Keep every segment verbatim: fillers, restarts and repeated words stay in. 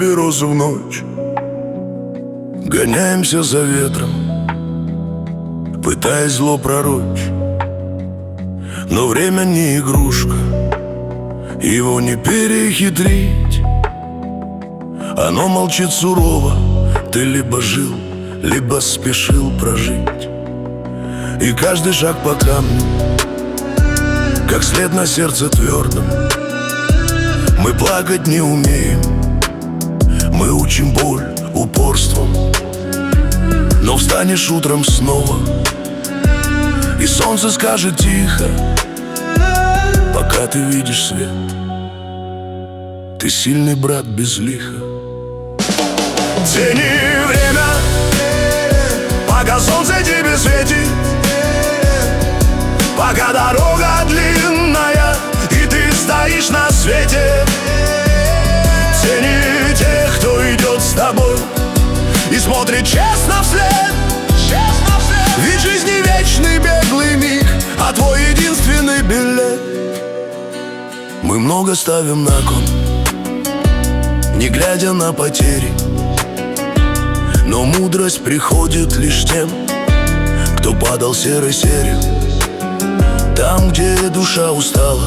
березу в ночь. Гоняемся за ветром, пытаясь зло пророчь. Но время не игрушка, его не перехитрить. Оно молчит сурово, ты либо жил, либо спешил прожить. И каждый шаг по камню, как след на сердце твердом. Мы плакать не умеем, мы учим боль упорством. Но встанешь утром снова, и солнце скажет тихо: пока ты видишь свет, ты сильный брат без лиха. Цени время, пока солнце тебе светит, пока дорога длинная, и ты стоишь на свете. Цени тех, кто идет с тобой и смотрит честно вслед. Ведь жизнь не вечный беглый миг, а твой единственный билет. Мы много ставим на кон, не глядя на потери. Но мудрость приходит лишь тем, кто падал серой серию. Там, где душа устала,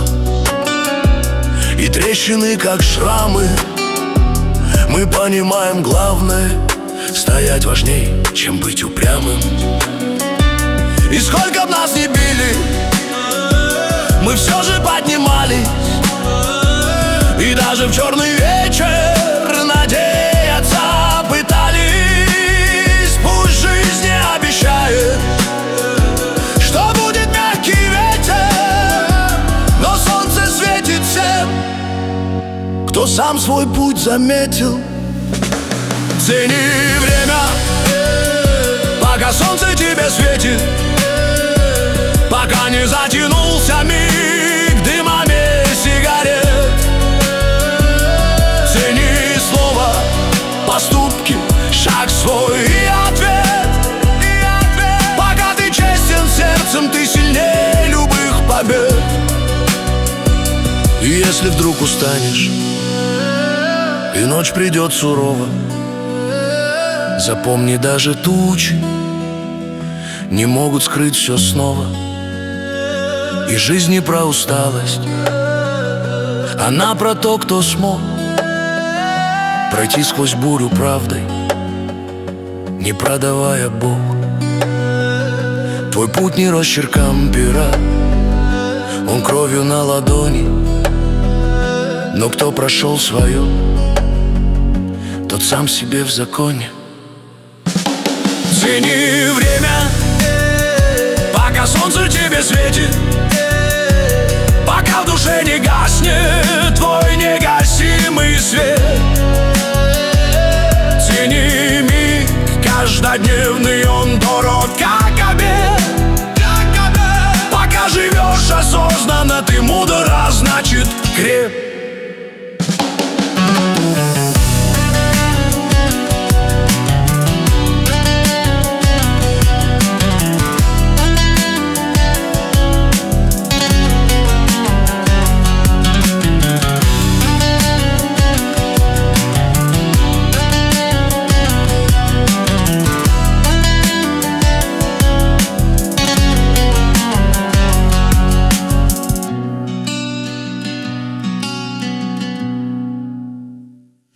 и трещины, как шрамы, мы понимаем главное: стоять важней, чем быть упрямым. И сколько б нас ни били, мы все же поднимались. И даже в черный вечер надеяться пытались. Пусть жизнь не обещает, что будет мягкий ветер, но солнце светит всем, кто сам свой путь заметил. Цени время, пока солнце тебе светит, пока не затянулся миг дымами сигарет. Цени слово, поступки, шаг свой и ответ. Пока ты честен сердцем, ты сильнее любых побед. И если вдруг устанешь, и ночь придет сурово, запомни, даже тучи не могут скрыть все снова. И жизнь не про усталость, она про то, кто смог пройти сквозь бурю правдой, не продавая Бог. Твой путь не росчерком пера, он кровью на ладони. Но кто прошел свое, тот сам себе в законе. Цени время, пока солнце тебе светит, пока в душе не гаснет твой негасимый свет. Цени миг каждодневный, он